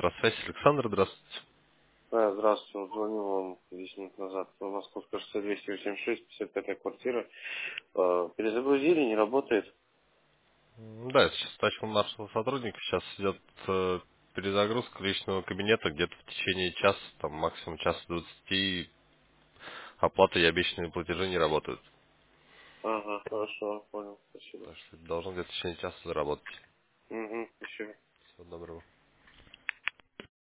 Электросвязь. Александр, здравствуйте. Здравствуйте, вот звонил вам 10 минут назад. Московская шоссе 286, 55 квартира. Перезагрузили, не работает. Да, сейчас начал нашего сотрудника. Сейчас идет перезагрузка личного кабинета. Где-то в течение часа, там максимум часа 20, оплата и обещанные платежи не работают. Ага, хорошо, понял, спасибо. Так что это должно где-то в течение часа заработать. Угу, спасибо. Всего доброго.